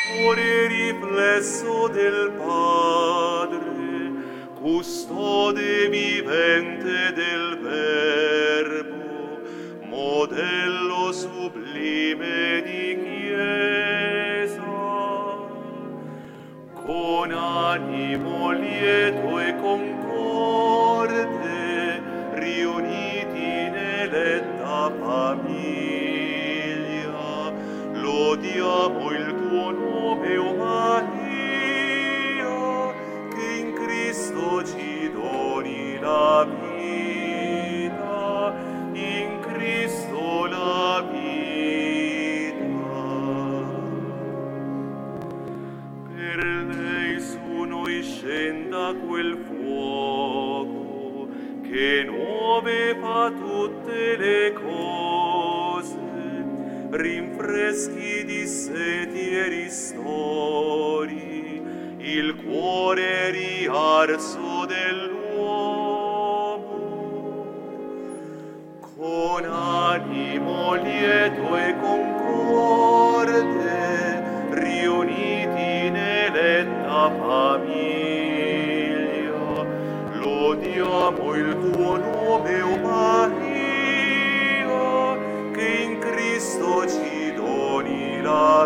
Ore riflesso del Padre, custode vivente del Verbo, modello sublime di Chiesa. Con animo lieto e concorde, riuniti in eletta famiglia, lodiamo il tuo nome, o Maria, che in Cristo ci doni la vita, in Cristo la vita. Per lei su noi scenda quel fuoco che nuove fa tutte le cose, rinfreschi, disseti e ristori il cuore riarso dell'uomo. Con animo lieto e concorde, riuniti in eletta famiglia, lodiamo il tuo nome, o Maria, che in Cristo ci doni la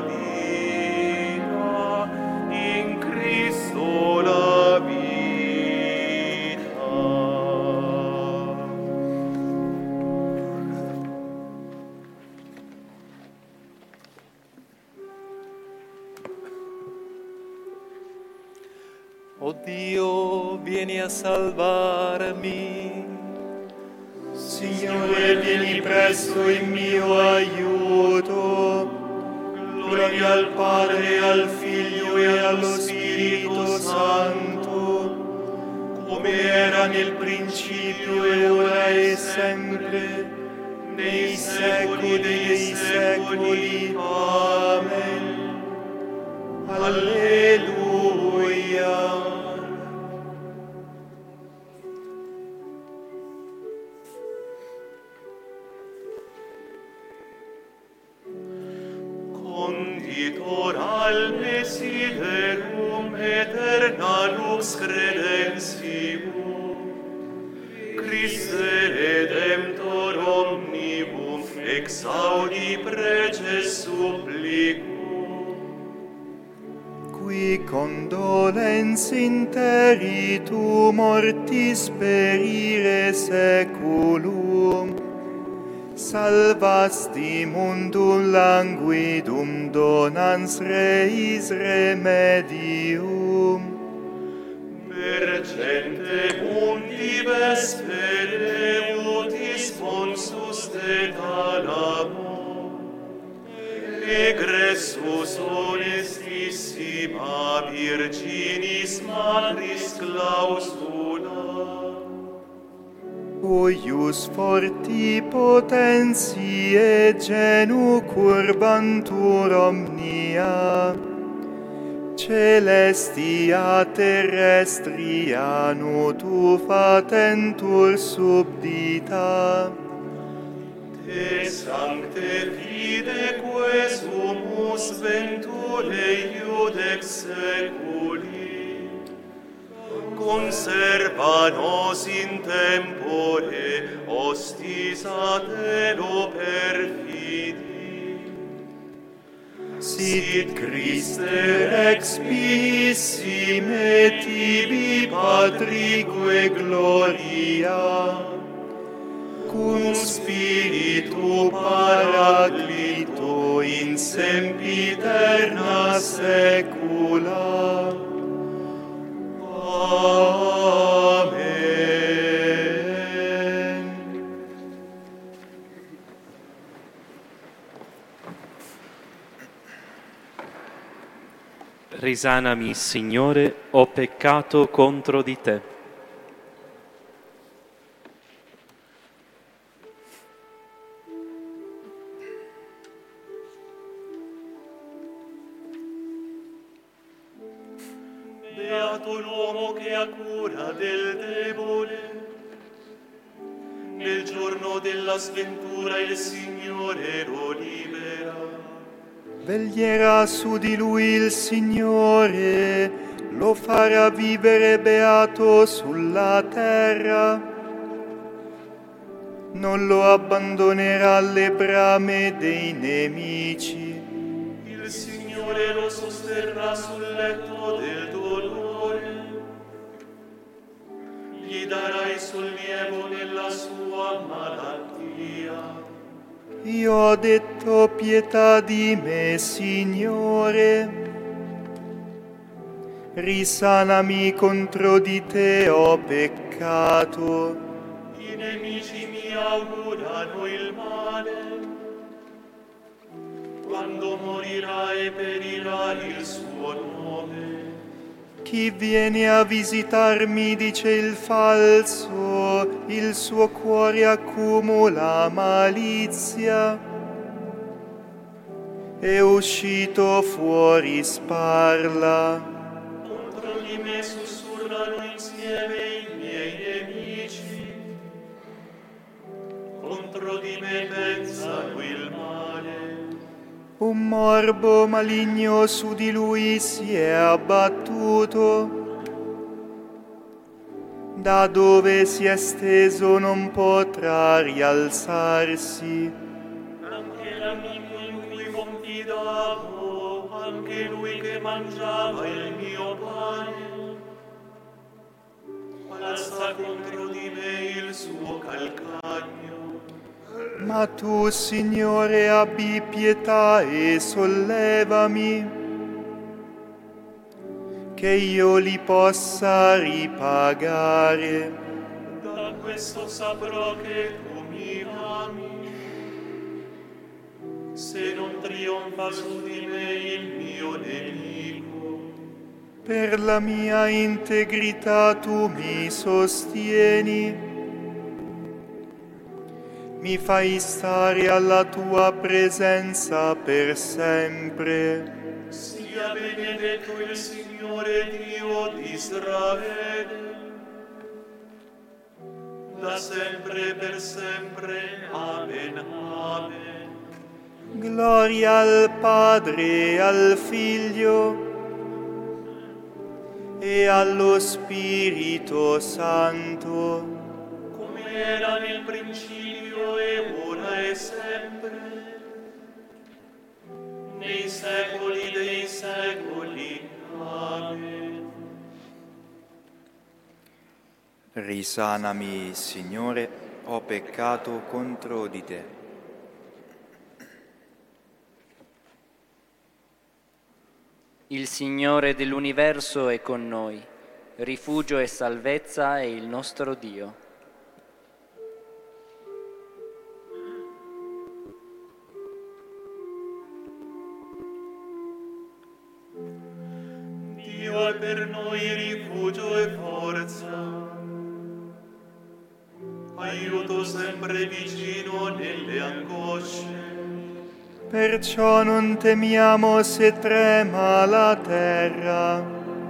vita, in Cristo la vita. O Dio, vieni a salvarmi. Signore, vieni presto in mio aiuto. Gloria al Padre, al Figlio e allo Spirito Santo, come era nel principio e ora e sempre, nei secoli dei secoli. Amen. Alleluia. Conditor al desiderum aeterna lux credentium, Christe Redemptor omnibus exaudi preces supplicum. Qui condolens interi tu mortis perire seculum, salvasti mundum languidum, donans reis remedium. Per gente mundi vespere utis ponsus de talamo, egressus honestissima Virginis Matris clausula, Huius forti potentiae genu curbantur omnia, celestia terrestria nutu fatentur subdita. Te sancte fide quae sumus ventule iudex seculi, conserva nos in tempore hostis ad elo perfidi. Sit Christe rex pissime tibi Patrique gloria, cum Spiritu Paraclito in sempiterna saecula. Amen. Risanami, Signore, ho peccato contro di te. Beato l'uomo che ha cura del debole. Nel giorno della sventura il Signore lo libera. Veglierà su di lui il Signore, lo farà vivere beato sulla terra. Non lo abbandonerà alle brame dei nemici. Il Signore lo sosterrà sul letto del dolore. Gli darai sollievo nella sua malattia. Io ho detto pietà di me, Signore. Risanami, contro di te ho peccato. I nemici mi augurano il male. Quando morirà e perirà il suo nome. Chi viene a visitarmi dice il falso, il suo cuore accumula malizia. È uscito fuori sparla. Contro di me sussurrano insieme i miei nemici. Contro di me pensano il male. Un morbo maligno su di lui si è abbattuto. Da dove si è steso non potrà rialzarsi. Anche l'amico in cui confidavo, anche lui che mangiava il mio pane, alza contro di me il suo calcagno. Ma tu, Signore, abbi pietà e sollevami, che io li possa ripagare. Da questo saprò che tu mi ami, se non trionfa su di me il mio nemico. Per la mia integrità tu mi sostieni. Mi fai stare alla tua presenza per sempre. Sia benedetto il Signore Dio di Israele, da sempre e per sempre. Amen. Amen. Gloria al Padre e al Figlio e allo Spirito Santo, Come era nel principio e ora e sempre, nei secoli dei secoli. Amen. Risanami, Signore, ho peccato contro di te. Il Signore dell'universo è con noi, rifugio e salvezza è il nostro Dio. Dio è per noi rifugio e forza, aiuto sempre vicino nelle angosce. Perciò non temiamo se trema la terra,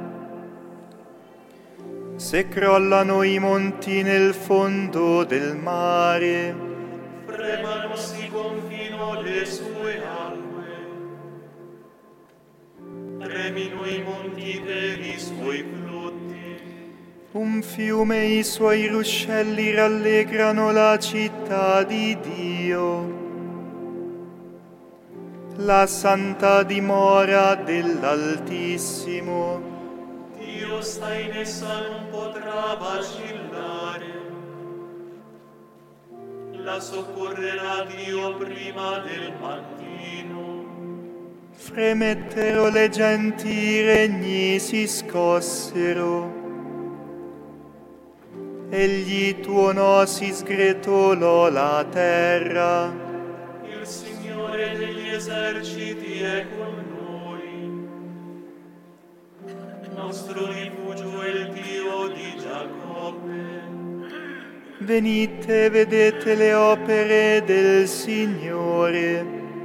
se crollano i monti nel fondo del mare. Fremano si confino le sue acque, tremino i monti per i suoi flutti. Un fiume e i suoi ruscelli rallegrano la città di Dio, la santa dimora dell'Altissimo. Dio sta in essa, non potrà vacillare. La soccorrerà Dio prima del mattino. Fremettero le genti, i regni si scossero. Egli tuonò, si sgretolò la terra. Il Signore degli eserciti è con noi. Nostro rifugio è il Dio di Giacobbe. Venite e vedete le opere del Signore.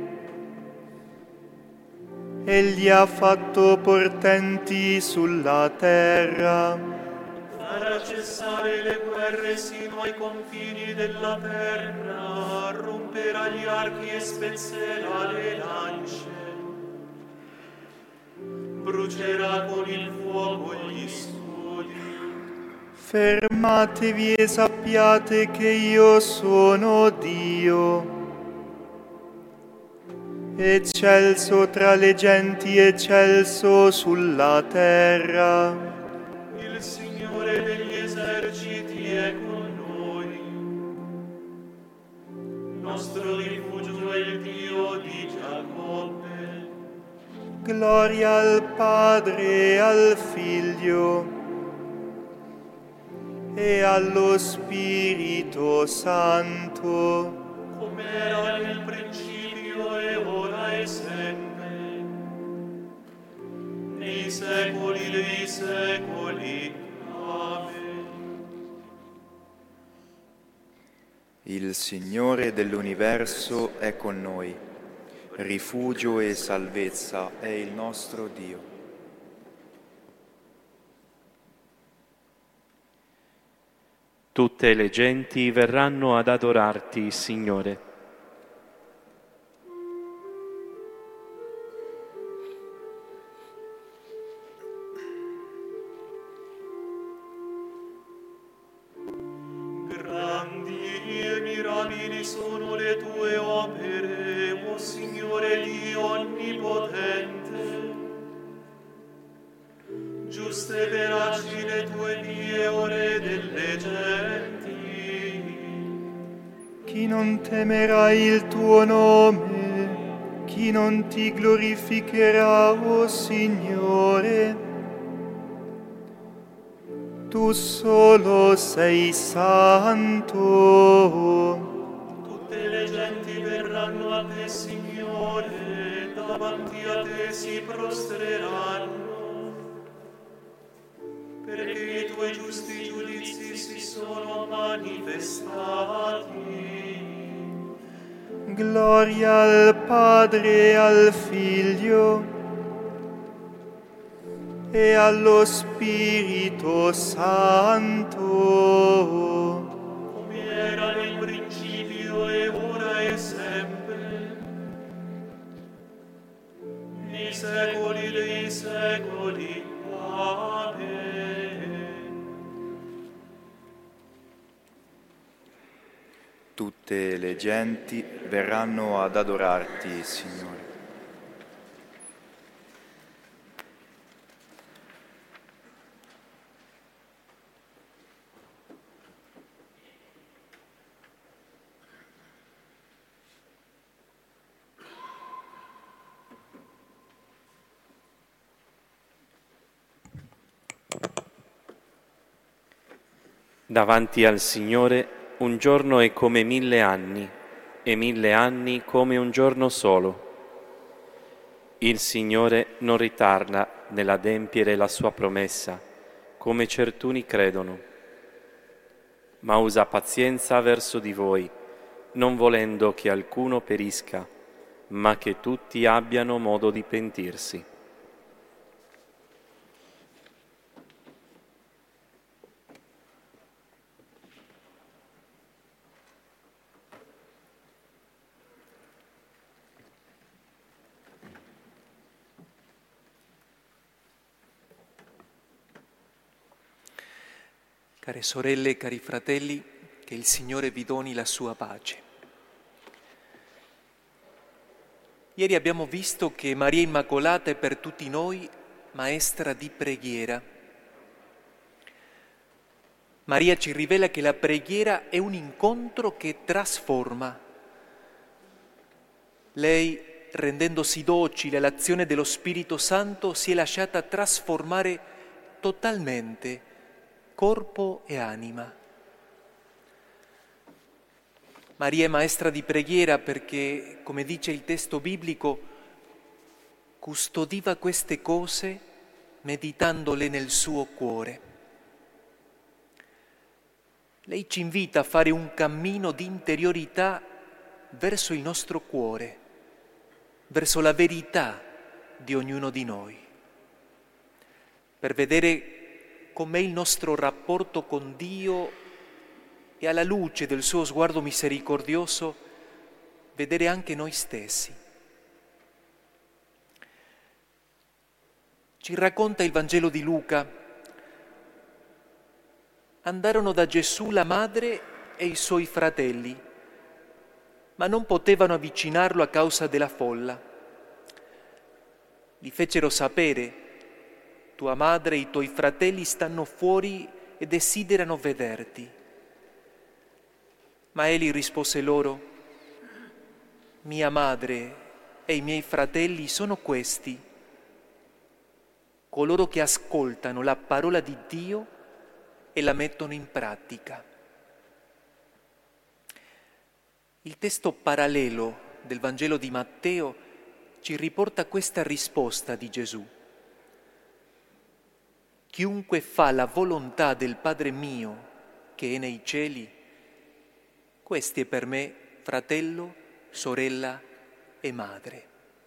Egli ha fatto portenti sulla terra. Farà cessare le guerre sino ai confini della terra, romperà gli archi e spezzerà le lance. brucerà con il fuoco gli studi. Fermatevi e sappiate che io sono Dio. Eccelso tra le genti, eccelso sulla terra. Il Signore degli eserciti è con noi. Nostro rifugio è il Dio di Giacobbe. Gloria al Padre e al Figlio e allo Spirito Santo, Come era nel principio e ora e sempre, nei secoli dei secoli. Amen. Il Signore dell'universo è con noi. Rifugio e salvezza è il nostro Dio. Tutte le genti verranno ad adorarti, Signore. Grandi e mirabili sono le tue opere, o Signore Dio onnipotente. Giuste e veraci le tue vie, o Re delle genti. chi non temerà il tuo nome, chi non ti glorificherà, o Signore. Tu solo sei santo. Tutte le genti verranno a te, Signore, davanti a te si prostreranno, perché i tuoi giusti giudizi si sono manifestati. Gloria al Padre e al Figlio e allo Spirito Santo, Come era nel principio e ora e sempre, nei secoli dei secoli. Amen. Tutte le genti verranno ad adorarti, Signore. Davanti al Signore un giorno è come 1000 anni, e 1000 anni come un giorno solo. Il Signore non ritarda nell'adempiere la sua promessa, come certuni credono, ma usa pazienza verso di voi, non volendo che alcuno perisca, ma che tutti abbiano modo di pentirsi. Care sorelle e cari fratelli, che il Signore vi doni la sua pace. Ieri abbiamo visto che Maria Immacolata è per tutti noi maestra di preghiera. Maria ci rivela che la preghiera è un incontro che trasforma. Lei, rendendosi docile all'azione dello Spirito Santo, si è lasciata trasformare totalmente, corpo e anima. Maria è maestra di preghiera perché, come dice il testo biblico, custodiva queste cose meditandole nel suo cuore. Lei ci invita a fare un cammino di interiorità verso il nostro cuore, verso la verità di ognuno di noi, per vedere com'è il nostro rapporto con Dio e alla luce del suo sguardo misericordioso vedere anche noi stessi. Ci racconta il Vangelo di Luca. Andarono da Gesù la madre e i suoi fratelli, ma non potevano avvicinarlo a causa della folla. Gli fecero sapere: tua madre e i tuoi fratelli stanno fuori e desiderano vederti. Ma egli rispose loro: mia madre e i miei fratelli sono questi, coloro che ascoltano la parola di Dio e la mettono in pratica. Il testo parallelo del Vangelo di Matteo ci riporta questa risposta di Gesù: chiunque fa la volontà del Padre mio che è nei cieli, questi è per me fratello, sorella e madre.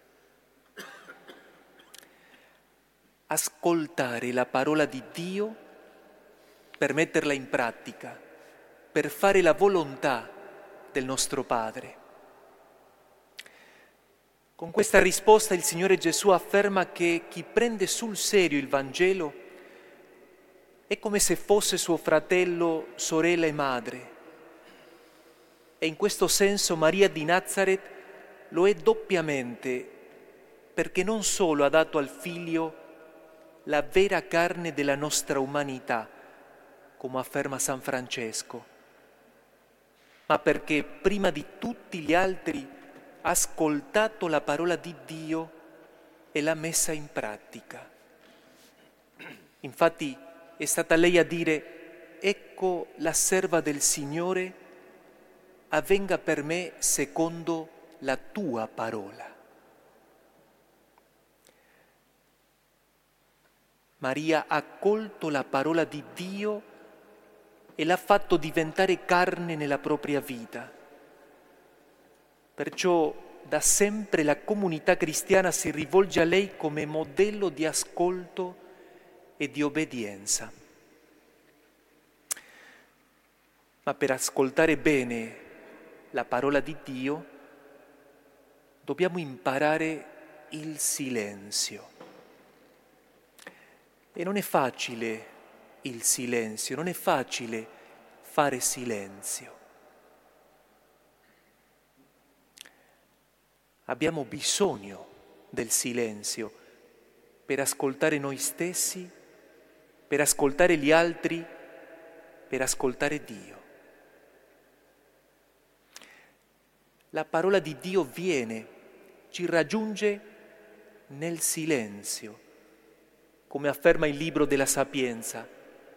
Ascoltare la parola di Dio per metterla in pratica, per fare la volontà del nostro Padre. Con questa risposta il Signore Gesù afferma che chi prende sul serio il Vangelo è come se fosse suo fratello, sorella e madre. E in questo senso Maria di Nazaret lo è doppiamente, perché non solo ha dato al Figlio la vera carne della nostra umanità, come afferma San Francesco, ma perché prima di tutti gli altri ha ascoltato la parola di Dio e l'ha messa in pratica. Infatti è stata lei a dire: ecco la serva del Signore, avvenga per me secondo la tua parola. Maria ha accolto la parola di Dio e l'ha fatto diventare carne nella propria vita. Perciò da sempre la comunità cristiana si rivolge a lei come modello di ascolto e di obbedienza. Ma per ascoltare bene la parola di Dio dobbiamo imparare il silenzio. E non è facile il silenzio, non è facile fare silenzio. Abbiamo bisogno del silenzio per ascoltare noi stessi, per ascoltare gli altri, per ascoltare Dio. La parola di Dio viene, ci raggiunge nel silenzio, come afferma il libro della Sapienza.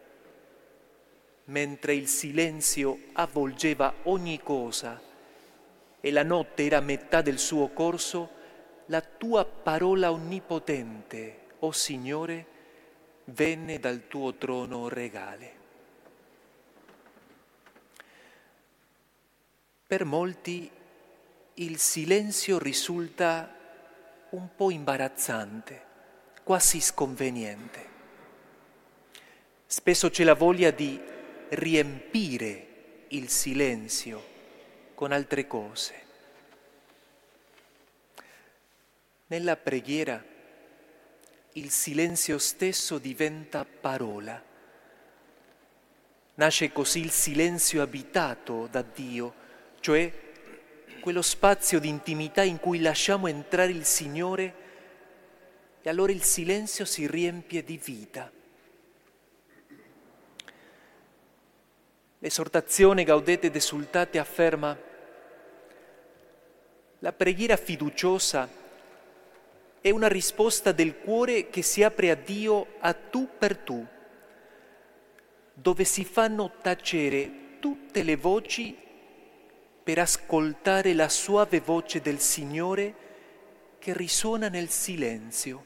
Mentre il silenzio avvolgeva ogni cosa e la notte era a metà del suo corso, la tua parola onnipotente, o Signore, venne dal tuo trono regale. Per molti il silenzio risulta un po' imbarazzante, quasi sconveniente. Spesso c'è la voglia di riempire il silenzio con altre cose. Nella preghiera il silenzio stesso diventa parola. Nasce così il silenzio abitato da Dio, cioè quello spazio di intimità in cui lasciamo entrare il Signore e allora il silenzio si riempie di vita. L'esortazione Gaudete et Exsultate afferma: la preghiera fiduciosa è una risposta del cuore che si apre a Dio a tu per tu, dove si fanno tacere tutte le voci per ascoltare la suave voce del Signore che risuona nel silenzio.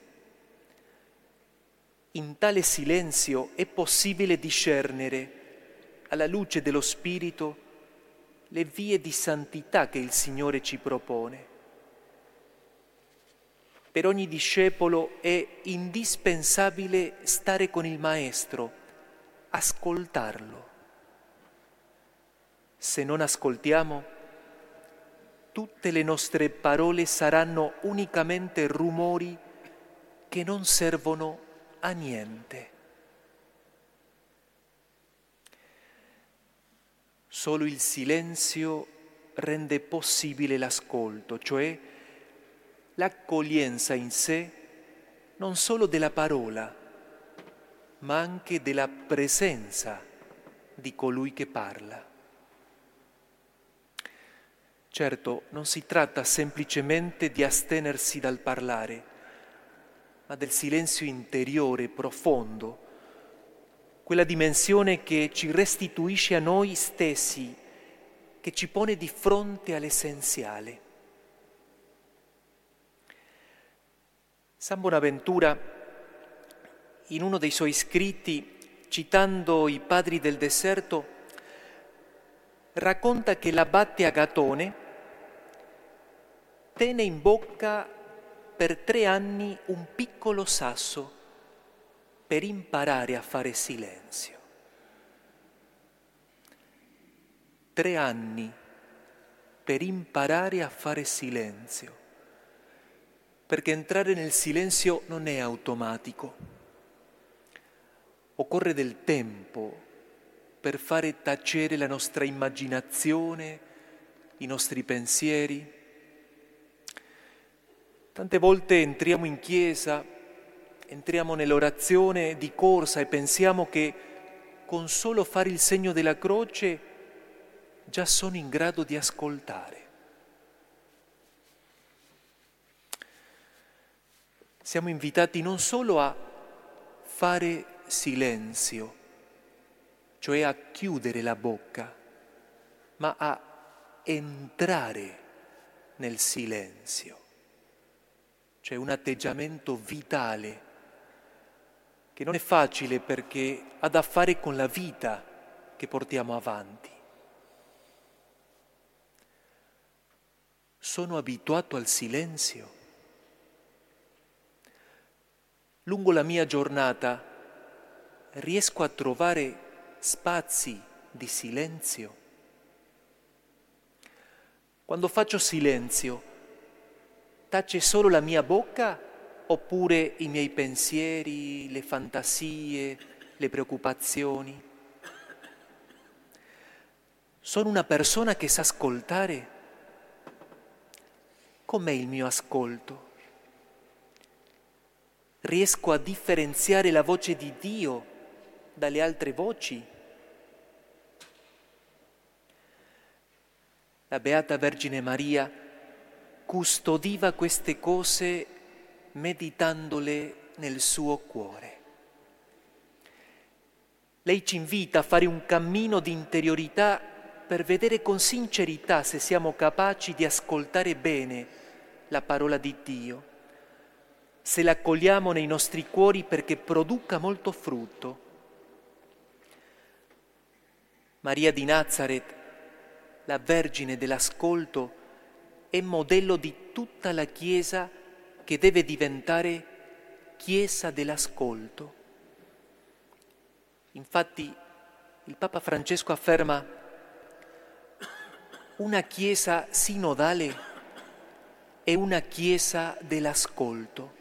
In tale silenzio è possibile discernere, alla luce dello Spirito, le vie di santità che il Signore ci propone. Per ogni discepolo è indispensabile stare con il Maestro, ascoltarlo. Se non ascoltiamo, tutte le nostre parole saranno unicamente rumori che non servono a niente. Solo il silenzio rende possibile l'ascolto, cioè l'accoglienza in sé non solo della parola, ma anche della presenza di colui che parla. Certo, non si tratta semplicemente di astenersi dal parlare, ma del silenzio interiore, profondo, quella dimensione che ci restituisce a noi stessi, che ci pone di fronte all'essenziale. San Bonaventura, in uno dei suoi scritti, citando i padri del deserto, racconta che l'abate Agatone tenne in bocca per 3 anni un piccolo sasso per imparare a fare silenzio. 3 anni per imparare a fare silenzio, perché entrare nel silenzio non è automatico. Occorre del tempo per fare tacere la nostra immaginazione, i nostri pensieri. Tante volte entriamo in chiesa, entriamo nell'orazione di corsa e pensiamo che con solo fare il segno della croce già sono in grado di ascoltare. Siamo invitati non solo a fare silenzio, cioè a chiudere la bocca, ma a entrare nel silenzio, cioè un atteggiamento vitale che non è facile perché ha da fare con la vita che portiamo avanti. Sono abituato al silenzio. Lungo la mia giornata riesco a trovare spazi di silenzio. Quando faccio silenzio, tace solo la mia bocca oppure i miei pensieri, le fantasie, le preoccupazioni? Sono una persona che sa ascoltare? Com'è il mio ascolto? Riesco a differenziare la voce di Dio dalle altre voci? La Beata Vergine Maria custodiva queste cose meditandole nel suo cuore. Lei ci invita a fare un cammino di interiorità per vedere con sincerità se siamo capaci di ascoltare bene la parola di Dio, se la accogliamo nei nostri cuori perché produca molto frutto. Maria di Nazareth, la Vergine dell'ascolto, è modello di tutta la Chiesa che deve diventare Chiesa dell'ascolto. Infatti il Papa Francesco afferma: una Chiesa sinodale è una Chiesa dell'ascolto.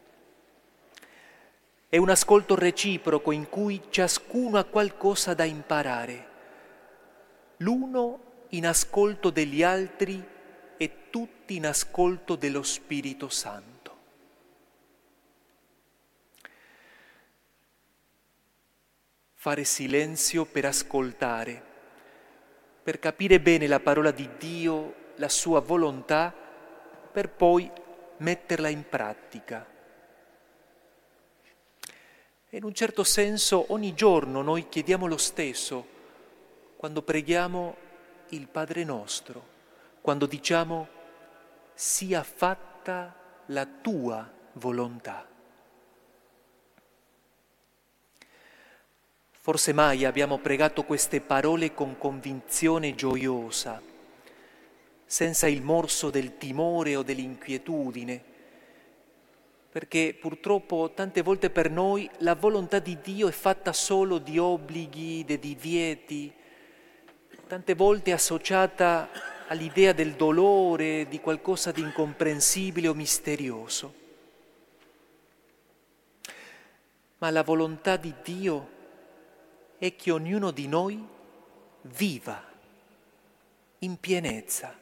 È un ascolto reciproco in cui ciascuno ha qualcosa da imparare, l'uno in ascolto degli altri e tutti in ascolto dello Spirito Santo. Fare silenzio per ascoltare, per capire bene la parola di Dio, la sua volontà, per poi metterla in pratica. E in un certo senso ogni giorno noi chiediamo lo stesso quando preghiamo il Padre nostro, quando diciamo sia fatta la tua volontà. Forse mai abbiamo pregato queste parole con convinzione gioiosa, senza il morso del timore o dell'inquietudine, perché purtroppo tante volte per noi la volontà di Dio è fatta solo di obblighi, di divieti, tante volte associata all'idea del dolore, di qualcosa di incomprensibile o misterioso. ma la volontà di Dio è che ognuno di noi viva in pienezza.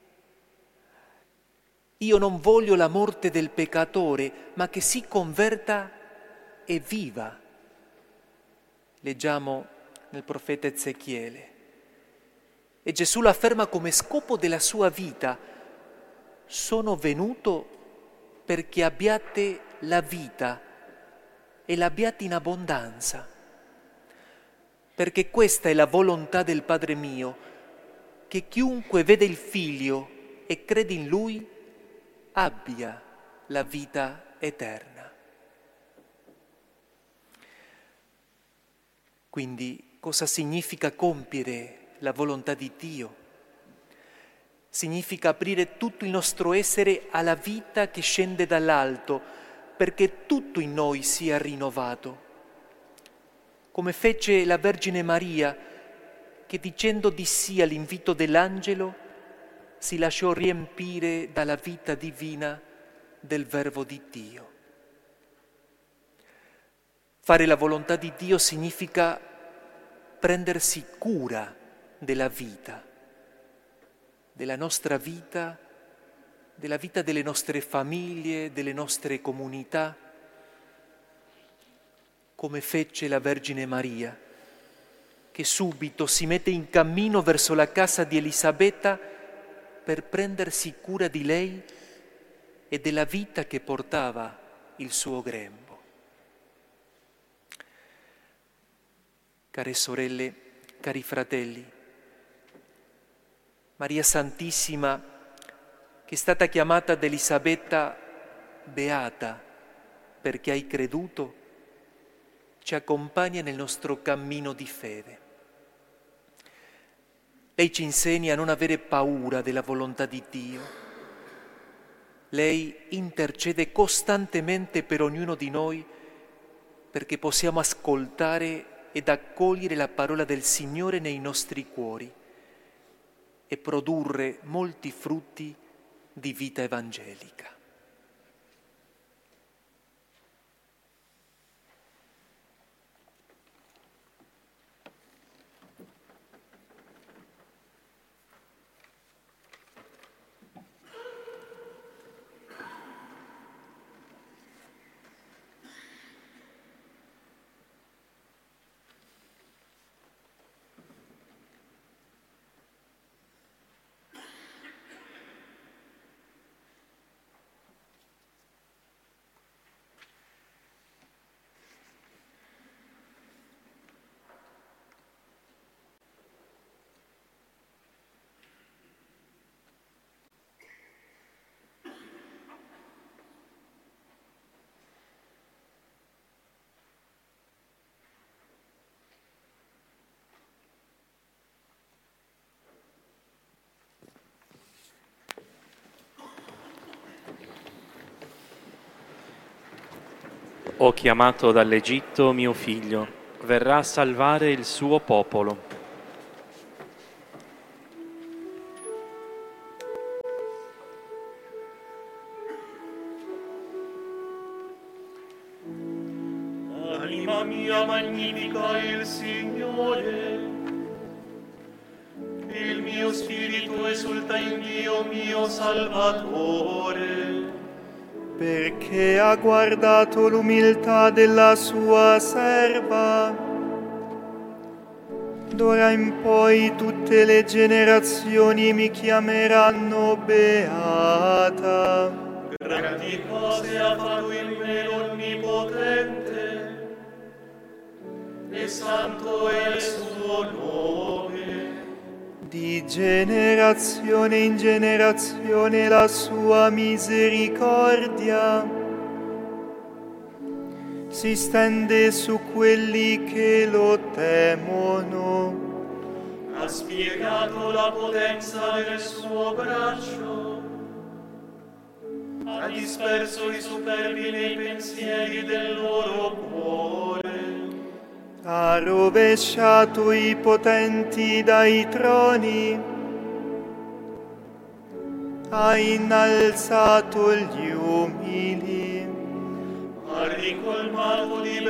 Io non voglio la morte del peccatore, ma che si converta e viva. Leggiamo nel profeta Ezechiele. E Gesù l'afferma come scopo della sua vita: sono venuto perché abbiate la vita e l'abbiate in abbondanza. Perché questa è la volontà del Padre mio, che chiunque vede il Figlio e crede in Lui abbia la vita eterna. Quindi cosa significa compiere la volontà di Dio? Significa aprire tutto il nostro essere alla vita che scende dall'alto, perché tutto in noi sia rinnovato. Come fece la Vergine Maria, che dicendo di sì all'invito dell'angelo, si lasciò riempire dalla vita divina del Verbo di Dio. Fare la volontà di Dio significa prendersi cura della vita, della nostra vita, della vita delle nostre famiglie, delle nostre comunità, come fece la Vergine Maria, che subito si mette in cammino verso la casa di Elisabetta per prendersi cura di lei e della vita che portava il suo grembo. Care sorelle, cari fratelli, Maria Santissima, che è stata chiamata da Elisabetta beata perché hai creduto, ci accompagna nel nostro cammino di fede. Lei ci insegna a non avere paura della volontà di Dio. Lei intercede costantemente per ognuno di noi perché possiamo ascoltare ed accogliere la parola del Signore nei nostri cuori e produrre molti frutti di vita evangelica. Ho chiamato dall'Egitto mio figlio, verrà a salvare il suo popolo. Anima mia magnifica il Signore, il mio spirito esulta in Dio mio Salvatore, perché ha guardato l'umiltà della sua serva. D'ora in poi tutte le generazioni mi chiameranno beata. grandi cose ha fatto in me l'Onnipotente, e santo è il suo nome. Di generazione in generazione la sua misericordia si stende su quelli che lo temono. Ha spiegato la potenza del suo braccio, ha disperso i superbi nei pensieri del loro cuore. Ha rovesciato i potenti dai troni, ha innalzato gli umili, Ha ricolmato di